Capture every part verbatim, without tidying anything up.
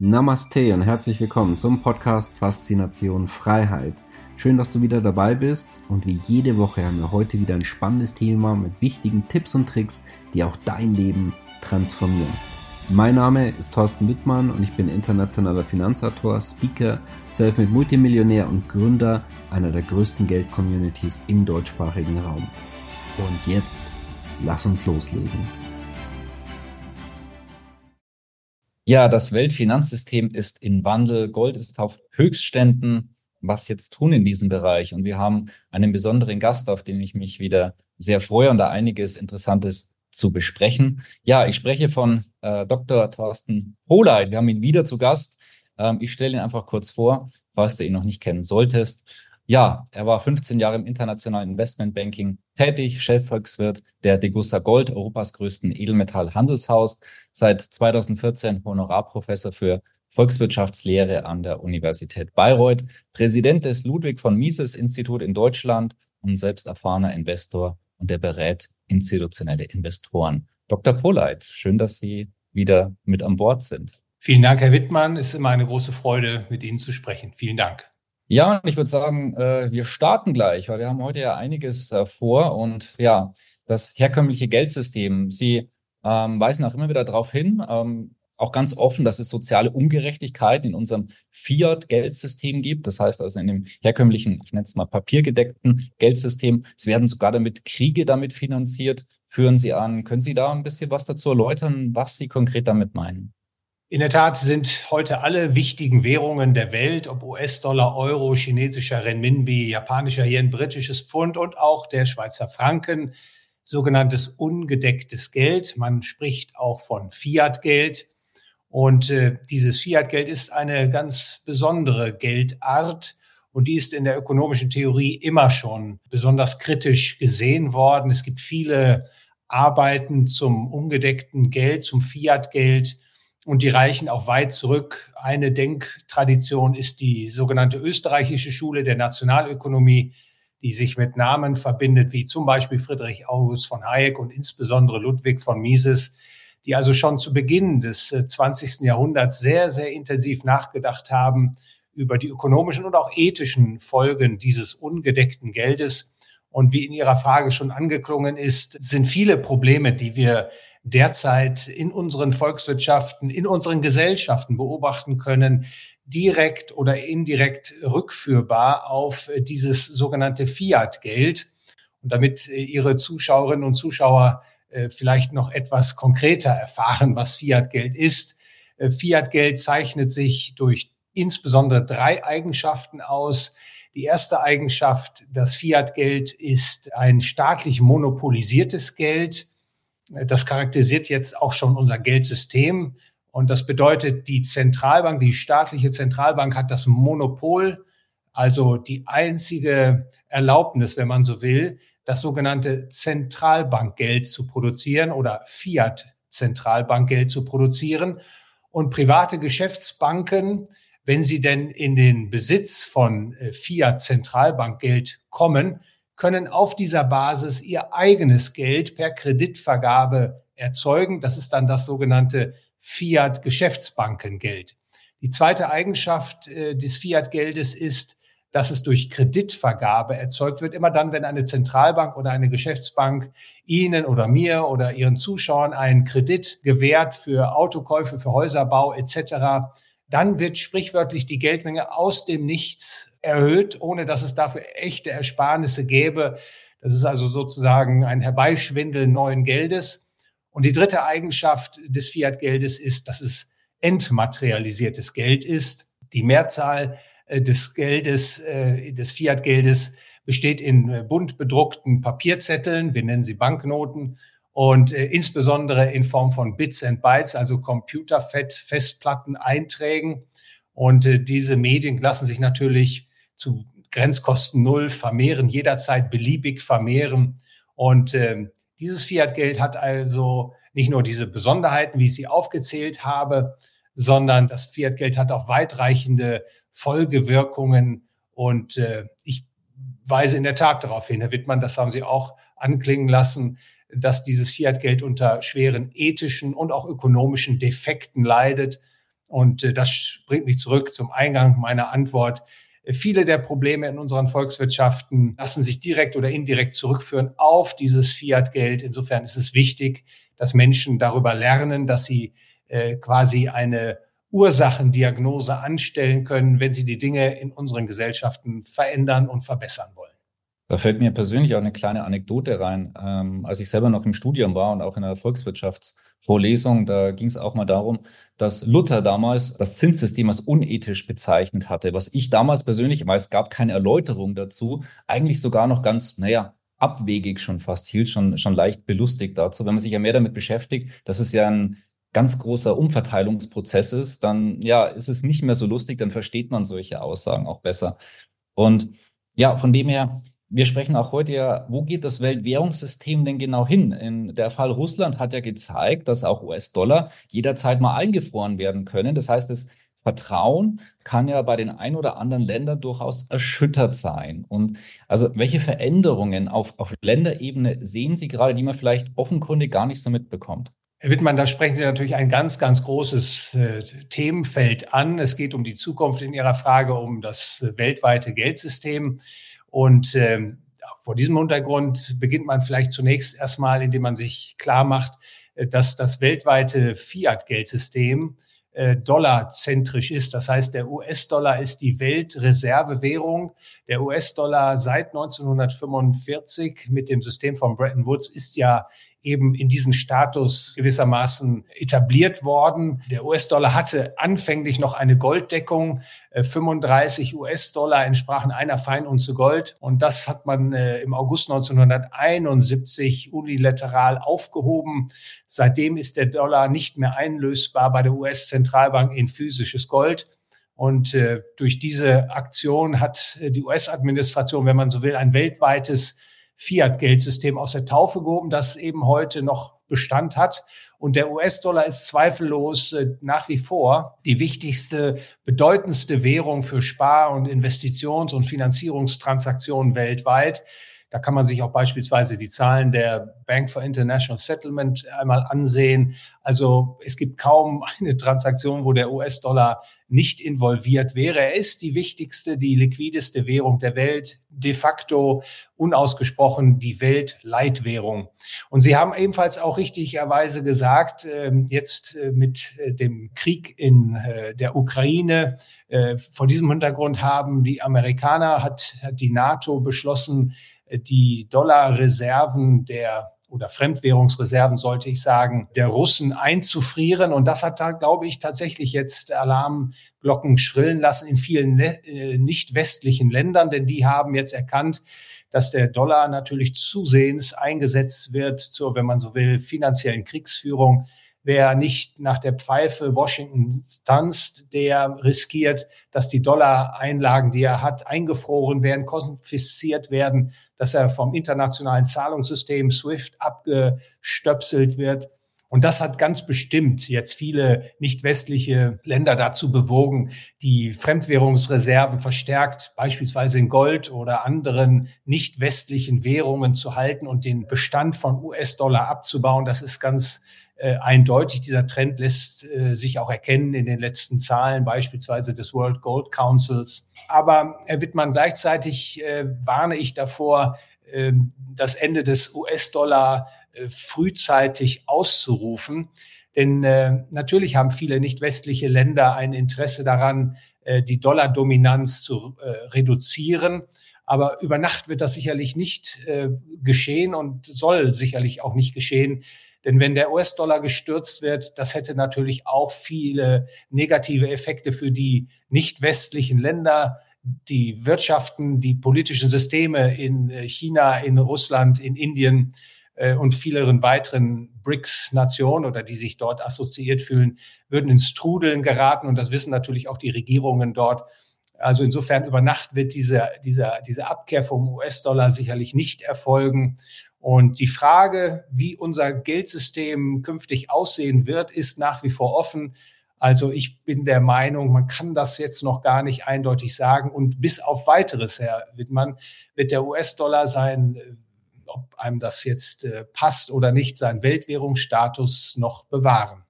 Namaste und herzlich willkommen zum Podcast Faszination Freiheit. Schön, dass du wieder dabei bist und wie jede Woche haben wir heute wieder ein spannendes Thema mit wichtigen Tipps und Tricks, die auch dein Leben transformieren. Mein Name ist Thorsten Wittmann und ich bin internationaler Finanzautor, Speaker, Selfmade Multimillionär und Gründer einer der größten Geld-Communities im deutschsprachigen Raum. Und jetzt, lass uns loslegen. Ja, das Weltfinanzsystem ist in Wandel. Gold ist auf Höchstständen. Was jetzt tun in diesem Bereich? Und wir haben einen besonderen Gast, auf den ich mich wieder sehr freue und da einiges Interessantes zu besprechen. Ja, ich spreche von äh, Doktor Thorsten Pohleit. Wir haben ihn wieder zu Gast. Ähm, ich stelle ihn einfach kurz vor, falls du ihn noch nicht kennen solltest. Ja, er war fünfzehn Jahre im internationalen Investmentbanking tätig, Chefvolkswirt der Degussa Gold, Europas größten Edelmetallhandelshaus, seit zweitausendvierzehn Honorarprofessor für Volkswirtschaftslehre an der Universität Bayreuth, Präsident des Ludwig von Mises Institut in Deutschland und selbst erfahrener Investor, und er berät institutionelle Investoren. Doktor Pohleit, schön, dass Sie wieder mit an Bord sind. Vielen Dank, Herr Wittmann. Es ist immer eine große Freude, mit Ihnen zu sprechen. Vielen Dank. Ja, und ich würde sagen, äh, wir starten gleich, weil wir haben heute ja einiges äh, vor. Und ja, das herkömmliche Geldsystem, Sie ähm, weisen auch immer wieder darauf hin, ähm, auch ganz offen, dass es soziale Ungerechtigkeiten in unserem Fiat-Geldsystem gibt. Das heißt also in dem herkömmlichen, ich nenne es mal papiergedeckten Geldsystem, es werden sogar damit Kriege damit finanziert, führen Sie an. Können Sie da ein bisschen was dazu erläutern, was Sie konkret damit meinen? In der Tat sind heute alle wichtigen Währungen der Welt, ob U S-Dollar, Euro, chinesischer Renminbi, japanischer Yen, britisches Pfund und auch der Schweizer Franken, sogenanntes ungedecktes Geld. Man spricht auch von Fiat-Geld. Und äh, dieses Fiat-Geld ist eine ganz besondere Geldart. Und die ist in der ökonomischen Theorie immer schon besonders kritisch gesehen worden. Es gibt viele Arbeiten zum ungedeckten Geld, zum Fiat-Geld. Und die reichen auch weit zurück. Eine Denktradition ist die sogenannte österreichische Schule der Nationalökonomie, die sich mit Namen verbindet, wie zum Beispiel Friedrich August von Hayek und insbesondere Ludwig von Mises, die also schon zu Beginn des zwanzigsten Jahrhunderts sehr, sehr intensiv nachgedacht haben über die ökonomischen und auch ethischen Folgen dieses ungedeckten Geldes. Und wie in Ihrer Frage schon angeklungen ist, sind viele Probleme, die wir derzeit in unseren Volkswirtschaften, in unseren Gesellschaften beobachten können, direkt oder indirekt rückführbar auf dieses sogenannte Fiat-Geld. Und damit Ihre Zuschauerinnen und Zuschauer vielleicht noch etwas konkreter erfahren, was Fiat-Geld ist. Fiat-Geld zeichnet sich durch insbesondere drei Eigenschaften aus. Die erste Eigenschaft, das Fiat-Geld ist ein staatlich monopolisiertes Geld. Das charakterisiert jetzt auch schon unser Geldsystem. Und das bedeutet, die Zentralbank, die staatliche Zentralbank hat das Monopol, also die einzige Erlaubnis, wenn man so will, das sogenannte Zentralbankgeld zu produzieren oder Fiat-Zentralbankgeld zu produzieren. Und private Geschäftsbanken, wenn sie denn in den Besitz von Fiat-Zentralbankgeld kommen, können auf dieser Basis ihr eigenes Geld per Kreditvergabe erzeugen. Das ist dann das sogenannte Fiat-Geschäftsbankengeld. Die zweite Eigenschaft äh, des Fiat-Geldes ist, dass es durch Kreditvergabe erzeugt wird. Immer dann, wenn eine Zentralbank oder eine Geschäftsbank Ihnen oder mir oder Ihren Zuschauern einen Kredit gewährt für Autokäufe, für Häuserbau et cetera, dann wird sprichwörtlich die Geldmenge aus dem Nichts erhöht, ohne dass es dafür echte Ersparnisse gäbe. Das ist also sozusagen ein Herbeischwindeln neuen Geldes. Und die dritte Eigenschaft des Fiat-Geldes ist, dass es entmaterialisiertes Geld ist. Die Mehrzahl des Geldes, des Fiat-Geldes besteht in bunt bedruckten Papierzetteln, wir nennen sie Banknoten, und äh, insbesondere in Form von Bits and Bytes, also Computerfestplatten-Einträgen. Und äh, diese Medien lassen sich natürlich zu Grenzkosten null vermehren, jederzeit beliebig vermehren. Und äh, dieses Fiat-Geld hat also nicht nur diese Besonderheiten, wie ich sie aufgezählt habe, sondern das Fiat-Geld hat auch weitreichende Folgewirkungen. Und äh, ich weise in der Tat darauf hin, Herr Wittmann, das haben Sie auch anklingen lassen, dass dieses Fiat-Geld unter schweren ethischen und auch ökonomischen Defekten leidet. Und äh, das bringt mich zurück zum Eingang meiner Antwort. Viele der Probleme in unseren Volkswirtschaften lassen sich direkt oder indirekt zurückführen auf dieses Fiat-Geld. Insofern ist es wichtig, dass Menschen darüber lernen, dass sie äh, quasi eine Ursachendiagnose anstellen können, wenn sie die Dinge in unseren Gesellschaften verändern und verbessern wollen. Da fällt mir persönlich auch eine kleine Anekdote rein. Ähm, als ich selber noch im Studium war und auch in einer Volkswirtschaftsvorlesung, da ging es auch mal darum, dass Luther damals das Zinssystem als unethisch bezeichnet hatte, was ich damals persönlich, weil es gab keine Erläuterung dazu, eigentlich sogar noch ganz, naja, abwegig schon fast hielt, schon, schon leicht belustigt dazu. Wenn man sich ja mehr damit beschäftigt, dass es ja ein ganz großer Umverteilungsprozess ist, dann ja, ist es nicht mehr so lustig, dann versteht man solche Aussagen auch besser. Und ja, von dem her, wir sprechen auch heute ja, wo geht das Weltwährungssystem denn genau hin? In der Fall Russland hat ja gezeigt, dass auch U S-Dollar jederzeit mal eingefroren werden können. Das heißt, das Vertrauen kann ja bei den ein oder anderen Ländern durchaus erschüttert sein. Und also welche Veränderungen auf, auf Länderebene sehen Sie gerade, die man vielleicht offenkundig gar nicht so mitbekommt? Herr Wittmann, da sprechen Sie natürlich ein ganz, ganz großes äh, Themenfeld an. Es geht um die Zukunft in Ihrer Frage, um das äh, weltweite Geldsystem. Und äh, vor diesem Hintergrund beginnt man vielleicht zunächst erstmal, indem man sich klar macht, äh, dass das weltweite Fiat-Geldsystem äh, dollarzentrisch ist. Das heißt, der U S-Dollar ist die Weltreservewährung. Der U S-Dollar seit neunzehnhundertfünfundvierzig mit dem System von Bretton Woods ist ja eben in diesen Status gewissermaßen etabliert worden. Der U S-Dollar hatte anfänglich noch eine Golddeckung. fünfunddreißig U S-Dollar entsprachen einer Feinunze Gold. Und das hat man äh, im August neunzehnhunderteinundsiebzig unilateral aufgehoben. Seitdem ist der Dollar nicht mehr einlösbar bei der U S-Zentralbank in physisches Gold. Und äh, durch diese Aktion hat äh, die U S-Administration, wenn man so will, ein weltweites Fiat-Geldsystem aus der Taufe gehoben, das eben heute noch Bestand hat. Und der U S-Dollar ist zweifellos äh, nach wie vor die wichtigste, bedeutendste Währung für Spar- und Investitions- und Finanzierungstransaktionen weltweit. Da kann man sich auch beispielsweise die Zahlen der Bank for International Settlement einmal ansehen. Also es gibt kaum eine Transaktion, wo der U S-Dollar nicht involviert wäre. Er ist die wichtigste, die liquideste Währung der Welt, de facto unausgesprochen die Weltleitwährung. Und Sie haben ebenfalls auch richtigerweise gesagt, jetzt mit dem Krieg in der Ukraine, vor diesem Hintergrund haben die Amerikaner, hat, hat die NATO beschlossen, die Dollarreserven der oder Fremdwährungsreserven, sollte ich sagen, der Russen einzufrieren. Und das hat da, glaube ich, tatsächlich jetzt Alarmglocken schrillen lassen in vielen äh, nicht westlichen Ländern, denn die haben jetzt erkannt, dass der Dollar natürlich zusehends eingesetzt wird zur, wenn man so will, finanziellen Kriegsführung. Wer nicht nach der Pfeife Washingtons tanzt, der riskiert, dass die Dollareinlagen, die er hat, eingefroren werden, konfisziert werden, dass er vom internationalen Zahlungssystem SWIFT abgestöpselt wird. Und das hat ganz bestimmt jetzt viele nicht westliche Länder dazu bewogen, die Fremdwährungsreserven verstärkt, beispielsweise in Gold oder anderen nicht westlichen Währungen zu halten und den Bestand von U S-Dollar abzubauen. Das ist ganz Äh, eindeutig. Dieser Trend lässt äh, sich auch erkennen in den letzten Zahlen, beispielsweise des World Gold Councils. Aber, Herr Wittmann, gleichzeitig äh, warne ich davor, äh, das Ende des U S-Dollar äh, frühzeitig auszurufen. Denn äh, natürlich haben viele nicht westliche Länder ein Interesse daran, äh, die Dollardominanz zu äh, reduzieren. Aber über Nacht wird das sicherlich nicht äh, geschehen und soll sicherlich auch nicht geschehen. Denn wenn der U S-Dollar gestürzt wird, das hätte natürlich auch viele negative Effekte für die nicht westlichen Länder, die Wirtschaften, die politischen Systeme in China, in Russland, in Indien äh, und vielen weiteren B R I C S-Nationen oder die sich dort assoziiert fühlen, würden ins Trudeln geraten. Und das wissen natürlich auch die Regierungen dort. Also insofern über Nacht wird diese, diese, diese Abkehr vom U S-Dollar sicherlich nicht erfolgen. Und die Frage, wie unser Geldsystem künftig aussehen wird, ist nach wie vor offen. Also ich bin der Meinung, man kann das jetzt noch gar nicht eindeutig sagen. Und bis auf Weiteres, Herr Wittmann, wird der U S-Dollar sein, ob einem das jetzt passt oder nicht, seinen Weltwährungsstatus noch bewahren.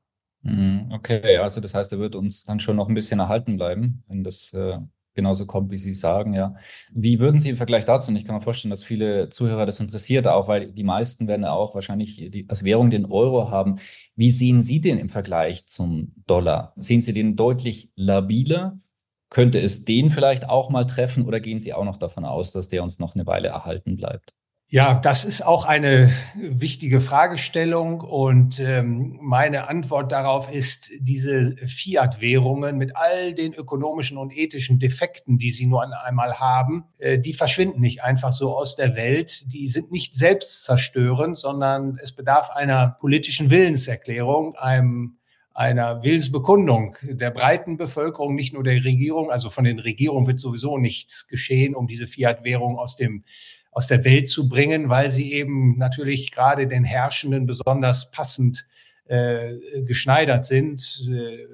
Okay, also das heißt, er wird uns dann schon noch ein bisschen erhalten bleiben, wenn das äh, genauso kommt, wie Sie sagen, ja. Wie würden Sie im Vergleich dazu, und ich kann mir vorstellen, dass viele Zuhörer das interessiert, auch weil die meisten werden ja auch wahrscheinlich die, als Währung den Euro haben. Wie sehen Sie den im Vergleich zum Dollar? Sehen Sie den deutlich labiler? Könnte es den vielleicht auch mal treffen oder gehen Sie auch noch davon aus, dass der uns noch eine Weile erhalten bleibt? Ja, das ist auch eine wichtige Fragestellung und ähm, meine Antwort darauf ist, diese Fiat-Währungen mit all den ökonomischen und ethischen Defekten, die sie nur einmal haben, äh, die verschwinden nicht einfach so aus der Welt. Die sind nicht selbstzerstörend, sondern es bedarf einer politischen Willenserklärung, einem einer Willensbekundung der breiten Bevölkerung, nicht nur der Regierung. Also von den Regierungen wird sowieso nichts geschehen, um diese Fiat-Währung aus dem aus der Welt zu bringen, weil sie eben natürlich gerade den Herrschenden besonders passend äh, geschneidert sind. Äh,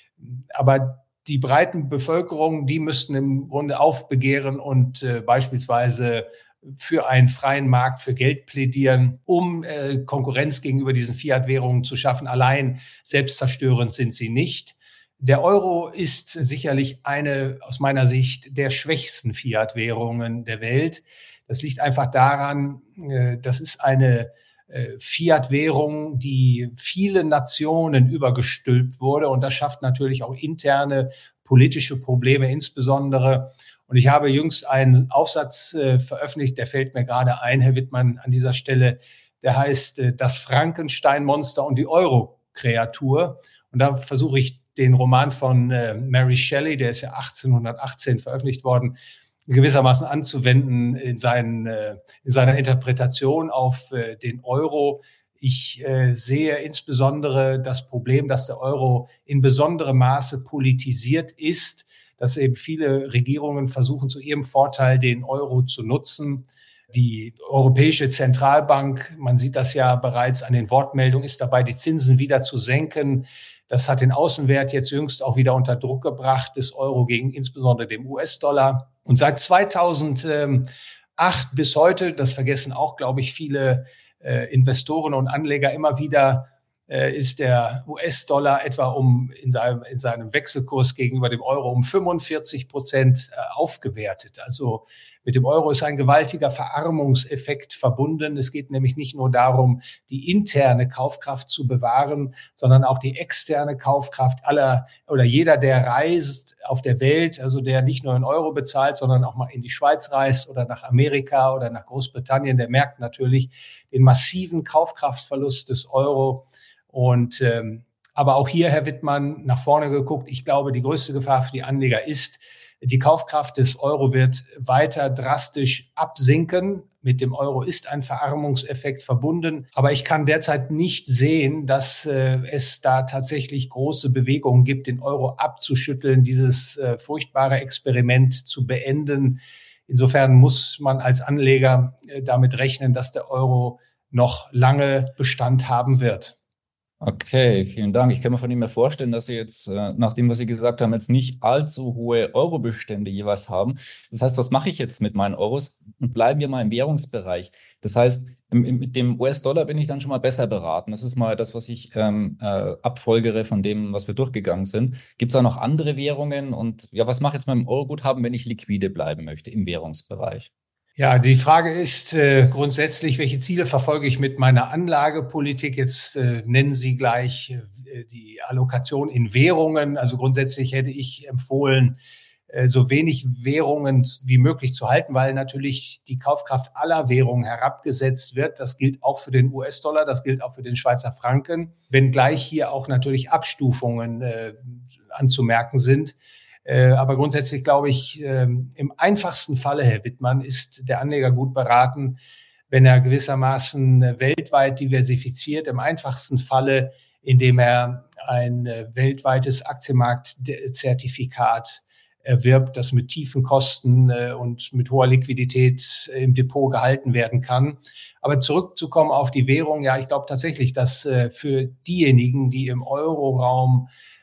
aber die breiten Bevölkerung, die müssten im Grunde aufbegehren und äh, beispielsweise für einen freien Markt für Geld plädieren, um äh, Konkurrenz gegenüber diesen Fiat-Währungen zu schaffen. Allein selbstzerstörend sind sie nicht. Der Euro ist sicherlich eine, aus meiner Sicht, der schwächsten Fiat-Währungen der Welt. Das liegt einfach daran, das ist eine Fiat-Währung, die viele Nationen übergestülpt wurde. Und das schafft natürlich auch interne politische Probleme insbesondere. Und ich habe jüngst einen Aufsatz veröffentlicht, der fällt mir gerade ein, Herr Wittmann, an dieser Stelle. Der heißt Das Frankenstein-Monster und die Euro-Kreatur. Und da versuche ich den Roman von Mary Shelley, der ist ja achtzehnhundertachtzehn veröffentlicht worden, gewissermaßen anzuwenden in, seinen, in seiner Interpretation auf den Euro. Ich äh, sehe insbesondere das Problem, dass der Euro in besonderem Maße politisiert ist, dass eben viele Regierungen versuchen, zu ihrem Vorteil den Euro zu nutzen. Die Europäische Zentralbank, man sieht das ja bereits an den Wortmeldungen, ist dabei, die Zinsen wieder zu senken. Das hat den Außenwert jetzt jüngst auch wieder unter Druck gebracht, des Euro gegen insbesondere dem U S-Dollar. Und seit zweitausendacht bis heute, das vergessen auch, glaube ich, viele äh, Investoren und Anleger immer wieder, äh, ist der U S-Dollar etwa um in seinem, in seinem Wechselkurs gegenüber dem Euro um fünfundvierzig Prozent äh, aufgewertet. Also mit dem Euro ist ein gewaltiger Verarmungseffekt verbunden. Es geht nämlich nicht nur darum, die interne Kaufkraft zu bewahren, sondern auch die externe Kaufkraft aller oder jeder, der reist auf der Welt, also der nicht nur in Euro bezahlt, sondern auch mal in die Schweiz reist oder nach Amerika oder nach Großbritannien, der merkt natürlich den massiven Kaufkraftverlust des Euro. Und ähm, aber auch hier, Herr Wittmann, nach vorne geguckt, ich glaube, die größte Gefahr für die Anleger ist, die Kaufkraft des Euro wird weiter drastisch absinken. Mit dem Euro ist ein Verarmungseffekt verbunden. Aber ich kann derzeit nicht sehen, dass äh, es da tatsächlich große Bewegungen gibt, den Euro abzuschütteln, dieses äh, furchtbare Experiment zu beenden. Insofern muss man als Anleger äh, damit rechnen, dass der Euro noch lange Bestand haben wird. Okay, vielen Dank. Ich kann mir von Ihnen vorstellen, dass Sie jetzt, äh, nach dem, was Sie gesagt haben, jetzt nicht allzu hohe Eurobestände jeweils haben. Das heißt, was mache ich jetzt mit meinen Euros? Und bleiben wir mal im Währungsbereich. Das heißt, im, im, mit dem U S-Dollar bin ich dann schon mal besser beraten. Das ist mal das, was ich ähm, äh, abfolgere von dem, was wir durchgegangen sind. Gibt es auch noch andere Währungen? Und ja, was mache ich jetzt mit dem Euro-Guthaben, wenn ich liquide bleiben möchte im Währungsbereich? Ja, die Frage ist äh, grundsätzlich, welche Ziele verfolge ich mit meiner Anlagepolitik? Jetzt äh, nennen Sie gleich äh, die Allokation in Währungen. Also grundsätzlich hätte ich empfohlen, äh, so wenig Währungen wie möglich zu halten, weil natürlich die Kaufkraft aller Währungen herabgesetzt wird. Das gilt auch für den U S-Dollar, das gilt auch für den Schweizer Franken, wenngleich hier auch natürlich Abstufungen äh, anzumerken sind. Äh, aber grundsätzlich glaube ich, äh, im einfachsten Falle, Herr Wittmann, ist der Anleger gut beraten, wenn er gewissermaßen äh, weltweit diversifiziert. Im einfachsten Falle, indem er ein äh, weltweites Aktienmarktzertifikat erwirbt, das mit tiefen Kosten äh, und mit hoher Liquidität im Depot gehalten werden kann. Aber zurückzukommen auf die Währung, ja, ich glaube tatsächlich, dass äh, für diejenigen, die im Euroraum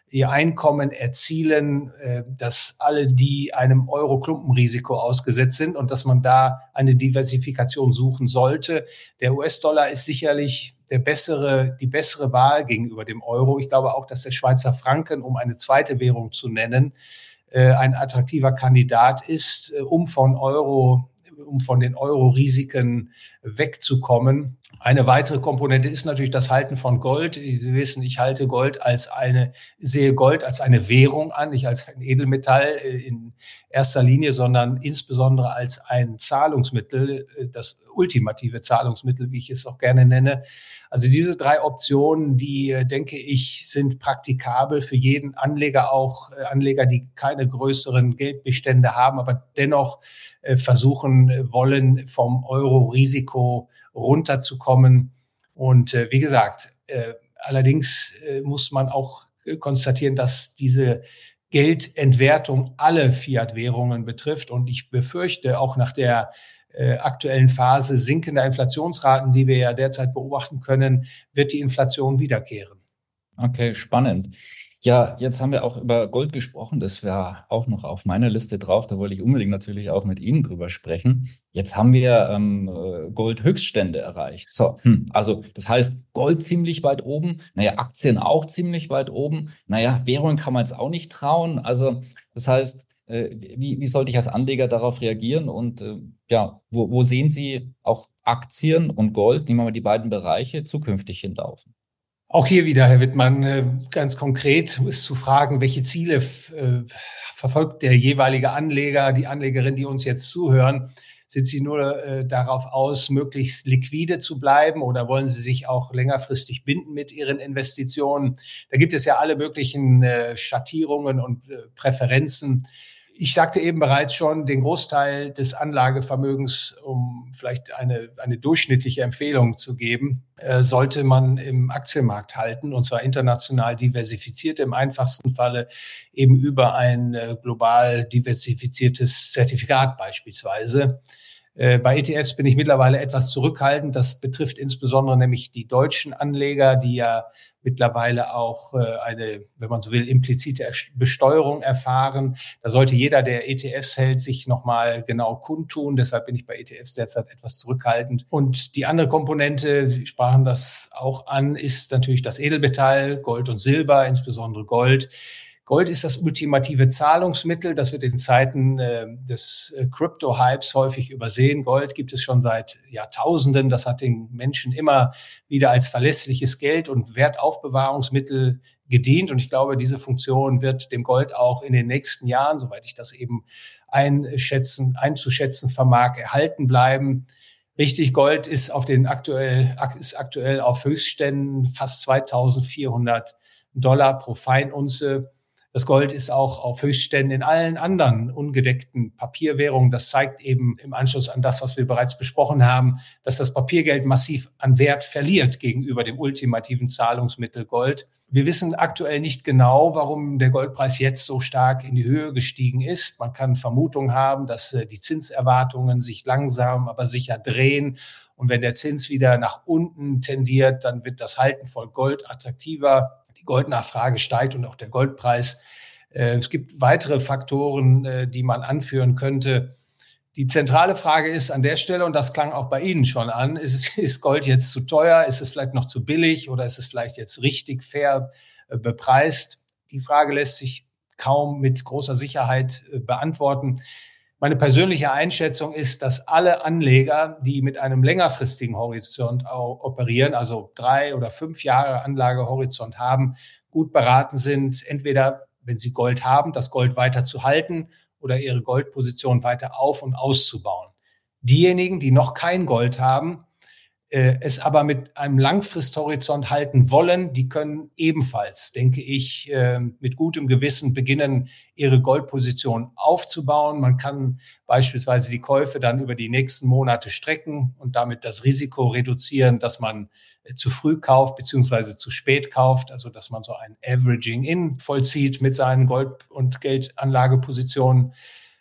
ihr Einkommen erzielen, dass alle, die einem Euro-Klumpenrisiko ausgesetzt sind und dass man da eine Diversifikation suchen sollte. Der U S-Dollar ist sicherlich der bessere, die bessere Wahl gegenüber dem Euro. Ich glaube auch, dass der Schweizer Franken, um eine zweite Währung zu nennen, ein attraktiver Kandidat ist, um von Euro, um von den Euro-Risiken wegzukommen. Eine weitere Komponente ist natürlich das Halten von Gold. Sie wissen, ich halte Gold als eine, sehe Gold als eine Währung an, nicht als ein Edelmetall in erster Linie, sondern insbesondere als ein Zahlungsmittel, das ultimative Zahlungsmittel, wie ich es auch gerne nenne. Also diese drei Optionen, die, denke ich, sind praktikabel für jeden Anleger, auch Anleger, die keine größeren Geldbestände haben, aber dennoch versuchen wollen, vom Euro-Risiko runterzukommen. Und äh, wie gesagt, äh, allerdings äh, muss man auch äh, konstatieren, dass diese Geldentwertung alle Fiat-Währungen betrifft. Und ich befürchte, auch nach der äh, aktuellen Phase sinkender Inflationsraten, die wir ja derzeit beobachten können, wird die Inflation wiederkehren. Okay, spannend. Ja, jetzt haben wir auch über Gold gesprochen. Das wäre auch noch auf meiner Liste drauf. Da wollte ich unbedingt natürlich auch mit Ihnen drüber sprechen. Jetzt haben wir ähm, Goldhöchststände erreicht. So, hm, also das heißt, Gold ziemlich weit oben. Naja, Aktien auch ziemlich weit oben. Naja, Währungen kann man jetzt auch nicht trauen. Also das heißt, äh, wie, wie sollte ich als Anleger darauf reagieren? Und äh, ja, wo, wo sehen Sie auch Aktien und Gold, nehmen wir mal die beiden Bereiche, zukünftig hinlaufen? Auch hier wieder, Herr Wittmann, ganz konkret ist zu fragen, welche Ziele äh, verfolgt der jeweilige Anleger, die Anlegerin, die uns jetzt zuhören? Sind Sie nur äh, darauf aus, möglichst liquide zu bleiben oder wollen Sie sich auch längerfristig binden mit Ihren Investitionen? Da gibt es ja alle möglichen äh, Schattierungen und äh, Präferenzen. Ich sagte eben bereits schon, den Großteil des Anlagevermögens, um vielleicht eine, eine durchschnittliche Empfehlung zu geben, äh, sollte man im Aktienmarkt halten, und zwar international diversifiziert, im einfachsten Falle eben über ein äh, global diversifiziertes Zertifikat beispielsweise. Äh, bei E T Fs bin ich mittlerweile etwas zurückhaltend. Das betrifft insbesondere nämlich die deutschen Anleger, die ja mittlerweile auch äh, eine, wenn man so will, implizite Besteuerung erfahren. Da sollte jeder, der E T Fs hält, sich nochmal genau kundtun. Deshalb bin ich bei E T Fs derzeit etwas zurückhaltend. Und die andere Komponente, Sie sprachen das auch an, ist natürlich das Edelmetall, Gold und Silber, insbesondere Gold. Gold ist das ultimative Zahlungsmittel. Das wird in Zeiten äh, des äh, Crypto-Hypes häufig übersehen. Gold gibt es schon seit Jahrtausenden. Das hat den Menschen immer wieder als verlässliches Geld und Wertaufbewahrungsmittel gedient. Und ich glaube, diese Funktion wird dem Gold auch in den nächsten Jahren, soweit ich das eben einschätzen, einzuschätzen vermag, erhalten bleiben. Richtig, Gold ist auf den aktuell, ist aktuell auf Höchstständen fast zweitausendvierhundert Dollar pro Feinunze. Das Gold ist auch auf Höchstständen in allen anderen ungedeckten Papierwährungen. Das zeigt eben im Anschluss an das, was wir bereits besprochen haben, dass das Papiergeld massiv an Wert verliert gegenüber dem ultimativen Zahlungsmittel Gold. Wir wissen aktuell nicht genau, warum der Goldpreis jetzt so stark in die Höhe gestiegen ist. Man kann Vermutungen haben, dass die Zinserwartungen sich langsam, aber sicher drehen. Und wenn der Zins wieder nach unten tendiert, dann wird das Halten von Gold attraktiver. Die Goldnachfrage steigt und auch der Goldpreis. Es gibt weitere Faktoren, die man anführen könnte. Die zentrale Frage ist an der Stelle, und das klang auch bei Ihnen schon an, ist, ist Gold jetzt zu teuer? Ist es vielleicht noch zu billig oder ist es vielleicht jetzt richtig fair bepreist? Die Frage lässt sich kaum mit großer Sicherheit beantworten. Meine persönliche Einschätzung ist, dass alle Anleger, die mit einem längerfristigen Horizont operieren, also drei oder fünf Jahre Anlagehorizont haben, gut beraten sind, entweder, wenn sie Gold haben, das Gold weiter zu halten oder ihre Goldposition weiter auf- und auszubauen. Diejenigen, die noch kein Gold haben, äh, es aber mit einem Langfristhorizont halten wollen, die können ebenfalls, denke ich, äh, mit gutem Gewissen beginnen, ihre Goldposition aufzubauen. Man kann beispielsweise die Käufe dann über die nächsten Monate strecken und damit das Risiko reduzieren, dass man äh, zu früh kauft beziehungsweise zu spät kauft, also dass man so ein Averaging in vollzieht mit seinen Gold- und Geldanlagepositionen.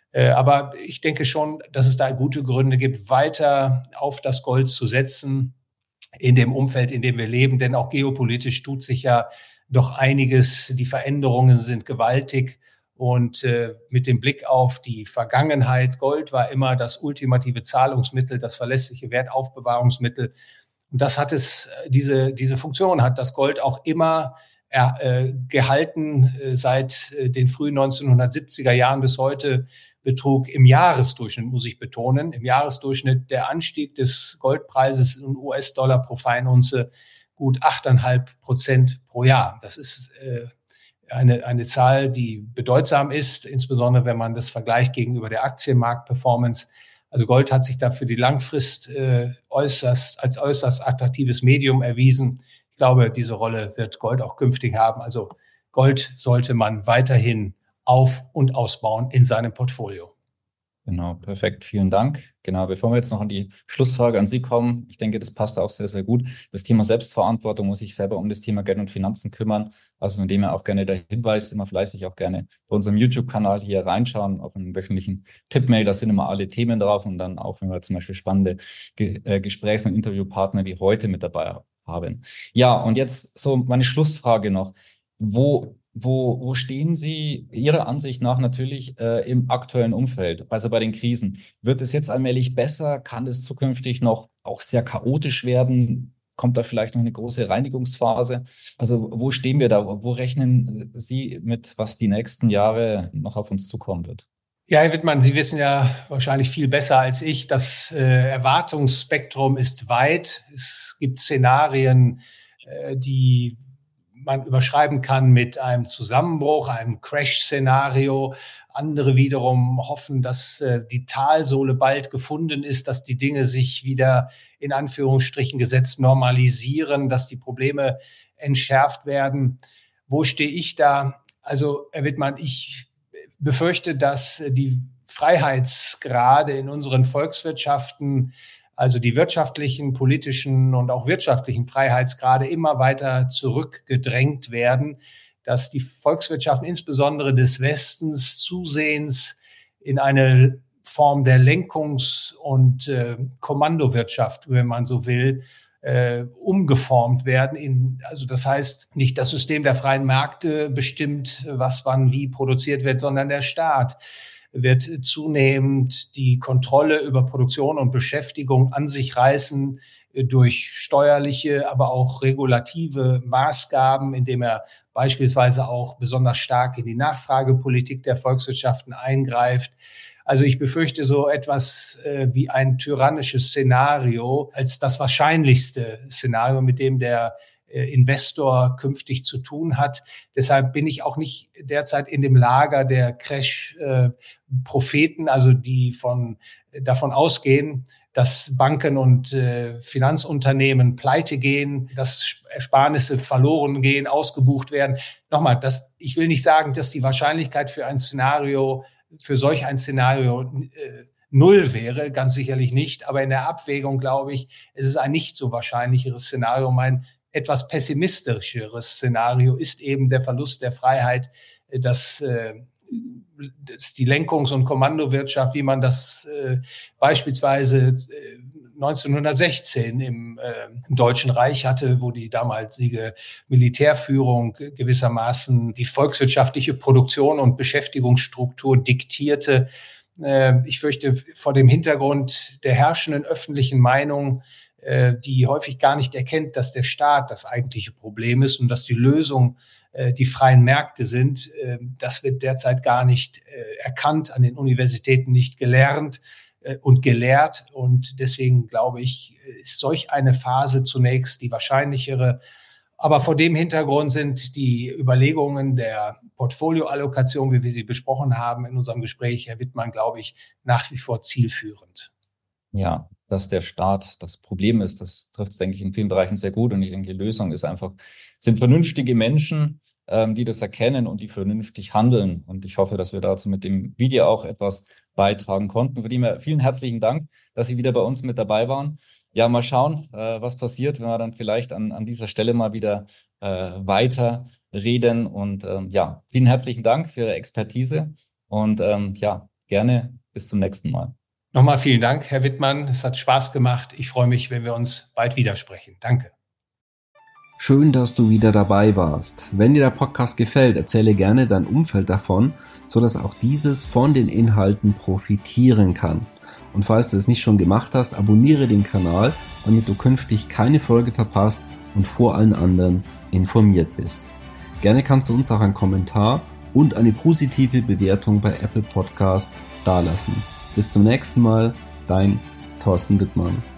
Aber ich denke schon, dass es da gute Gründe gibt, weiter auf das Gold zu setzen in dem Umfeld, in dem wir leben. Denn auch geopolitisch tut sich ja doch einiges. Die Veränderungen sind gewaltig. Und äh, mit dem Blick auf die Vergangenheit, Gold war immer das ultimative Zahlungsmittel, das verlässliche Wertaufbewahrungsmittel. Und das hat es, diese, diese Funktion hat das Gold auch immer äh, gehalten. Äh, seit äh, den frühen neunzehnhundertsiebziger Jahren bis heute betrug im Jahresdurchschnitt, muss ich betonen, im Jahresdurchschnitt der Anstieg des Goldpreises in U S-Dollar pro Feinunze gut acht Komma fünf Prozent pro Jahr. Das ist äh, Eine, eine Zahl, die bedeutsam ist, insbesondere wenn man das vergleicht gegenüber der Aktienmarktperformance. Also Gold hat sich da für die Langfrist äh, äußerst, als äußerst attraktives Medium erwiesen. Ich glaube, diese Rolle wird Gold auch künftig haben. Also Gold sollte man weiterhin auf- und ausbauen in seinem Portfolio. Genau, perfekt. Vielen Dank. Genau, bevor wir jetzt noch an die Schlussfrage an Sie kommen, ich denke, das passt auch sehr, sehr gut. Das Thema Selbstverantwortung, muss ich selber um das Thema Geld und Finanzen kümmern. Also von dem her auch gerne der Hinweis, immer fleißig auch gerne bei unserem YouTube-Kanal hier reinschauen, auch im wöchentlichen Tippmail, da sind immer alle Themen drauf und dann auch, wenn wir zum Beispiel spannende Ge- äh, Gesprächs- und Interviewpartner wie heute mit dabei haben. Ja, und jetzt so meine Schlussfrage noch. Wo Wo, wo stehen Sie Ihrer Ansicht nach natürlich äh, im aktuellen Umfeld, also bei den Krisen? Wird es jetzt allmählich besser? Kann es zukünftig noch auch sehr chaotisch werden? Kommt da vielleicht noch eine große Reinigungsphase? Also wo stehen wir da? Wo rechnen Sie mit, was die nächsten Jahre noch auf uns zukommen wird? Ja, Herr Wittmann, Sie wissen ja wahrscheinlich viel besser als ich, das äh, Erwartungsspektrum ist weit. Es gibt Szenarien, äh, die man überschreiben kann mit einem Zusammenbruch, einem Crash-Szenario. Andere wiederum hoffen, dass äh, die Talsohle bald gefunden ist, dass die Dinge sich wieder in Anführungsstrichen gesetzt normalisieren, dass die Probleme entschärft werden. Wo stehe ich da? Also, Herr Wittmann, ich befürchte, dass die Freiheitsgrade in unseren Volkswirtschaften, also die wirtschaftlichen, politischen und auch wirtschaftlichen Freiheitsgrade immer weiter zurückgedrängt werden, dass die Volkswirtschaften insbesondere des Westens zusehends in eine Form der Lenkungs- und äh, Kommandowirtschaft, wenn man so will, äh, umgeformt werden. In, also das heißt, nicht das System der freien Märkte bestimmt, was wann wie produziert wird, sondern der Staat wird zunehmend die Kontrolle über Produktion und Beschäftigung an sich reißen durch steuerliche, aber auch regulative Maßgaben, indem er beispielsweise auch besonders stark in die Nachfragepolitik der Volkswirtschaften eingreift. Also ich befürchte so etwas äh, wie ein tyrannisches Szenario als das wahrscheinlichste Szenario, mit dem der Investor künftig zu tun hat. Deshalb bin ich auch nicht derzeit in dem Lager der Crash-Propheten, also die von, davon ausgehen, dass Banken und äh, Finanzunternehmen pleite gehen, dass Ersparnisse verloren gehen, ausgebucht werden. Nochmal, das, ich will nicht sagen, dass die Wahrscheinlichkeit für ein Szenario, für solch ein Szenario äh, null wäre, ganz sicherlich nicht. Aber in der Abwägung, glaube ich, ist es ein nicht so wahrscheinlicheres Szenario. Mein etwas pessimistischeres Szenario ist eben der Verlust der Freiheit, dass, äh, dass die Lenkungs- und Kommandowirtschaft, wie man das äh, beispielsweise neunzehnhundertsechzehn im, äh, im Deutschen Reich hatte, wo die damalige Militärführung gewissermaßen die volkswirtschaftliche Produktion und Beschäftigungsstruktur diktierte. Äh, ich fürchte, vor dem Hintergrund der herrschenden öffentlichen Meinung, die häufig gar nicht erkennt, dass der Staat das eigentliche Problem ist und dass die Lösung äh, die freien Märkte sind. Äh, das wird derzeit gar nicht äh, erkannt, an den Universitäten nicht gelernt äh, und gelehrt. Und deswegen glaube ich, ist solch eine Phase zunächst die wahrscheinlichere. Aber vor dem Hintergrund sind die Überlegungen der Portfolioallokation, wie wir sie besprochen haben in unserem Gespräch, Herr Wittmann, glaube ich, nach wie vor zielführend. Ja, dass der Staat das Problem ist, das trifft es, denke ich, in vielen Bereichen sehr gut. Und ich denke, die Lösung ist einfach, sind vernünftige Menschen, ähm, die das erkennen und die vernünftig handeln. Und ich hoffe, dass wir dazu mit dem Video auch etwas beitragen konnten. Von dem her vielen herzlichen Dank, dass Sie wieder bei uns mit dabei waren. Ja, mal schauen, äh, was passiert, wenn wir dann vielleicht an, an dieser Stelle mal wieder äh, weiter reden. Und ähm, ja, vielen herzlichen Dank für Ihre Expertise und ähm, ja, gerne bis zum nächsten Mal. Nochmal vielen Dank, Herr Wittmann. Es hat Spaß gemacht. Ich freue mich, wenn wir uns bald widersprechen. Danke. Schön, dass du wieder dabei warst. Wenn dir der Podcast gefällt, erzähle gerne dein Umfeld davon, sodass auch dieses von den Inhalten profitieren kann. Und falls du es nicht schon gemacht hast, abonniere den Kanal, damit du künftig keine Folge verpasst und vor allen anderen informiert bist. Gerne kannst du uns auch einen Kommentar und eine positive Bewertung bei Apple Podcast dalassen. Bis zum nächsten Mal, dein Thorsten Wittmann.